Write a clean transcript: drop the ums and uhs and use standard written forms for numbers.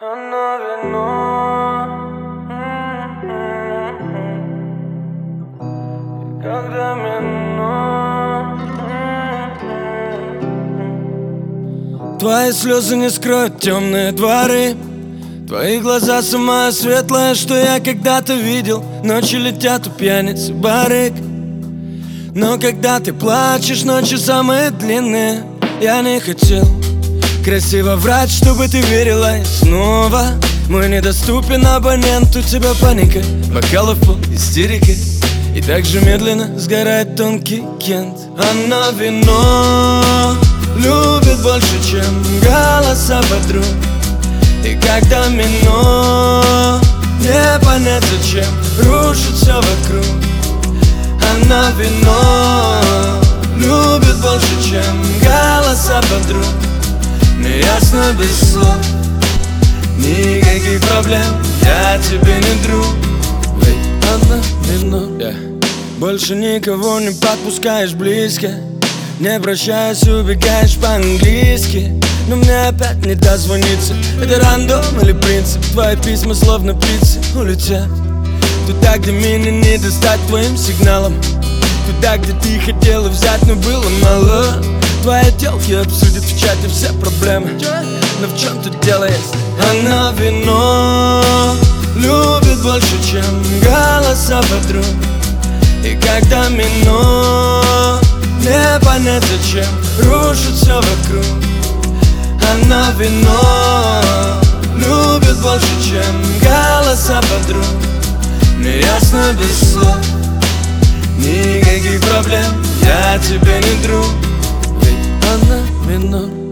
Оно вино, как домино. Твои слезы не скроют темные дворы. Твои глаза самое светлое, что я когда-то видел. Ночи летят у пьяниц и барыг. Но когда ты плачешь, ночи самые длинные. Я не хотел красиво врать, чтобы ты верила. И снова мой недоступен абонент. У тебя паника, бокалов пол, истерика. И так же медленно сгорает тонкий кент. Оно вино любит больше, чем голоса подруг. И как домино, не понять зачем рушит все вокруг. Оно вино любит больше, чем голоса подруг. Мне ясно без слов, никаких проблем, я тебе не друг. Ведь одно вино, больше никого не подпускаешь близко. Не прощаясь, убегаешь по-английски. Но мне опять не дозвониться. Это рандом или принцип? Твои письма словно птицы улетят туда, где меня не достать твоим сигналом. Туда, где ты хотела взять, но было мало. Твои телки обсудят в чате все проблемы. Но в чем тут дело есть? Оно вино любит больше, чем голоса подруг. И как домино, не понять зачем рушит все вокруг. Оно вино любит больше, чем голоса подруг. Мне ясно без слов, никаких проблем, я тебе не друг. Ведь оно вино.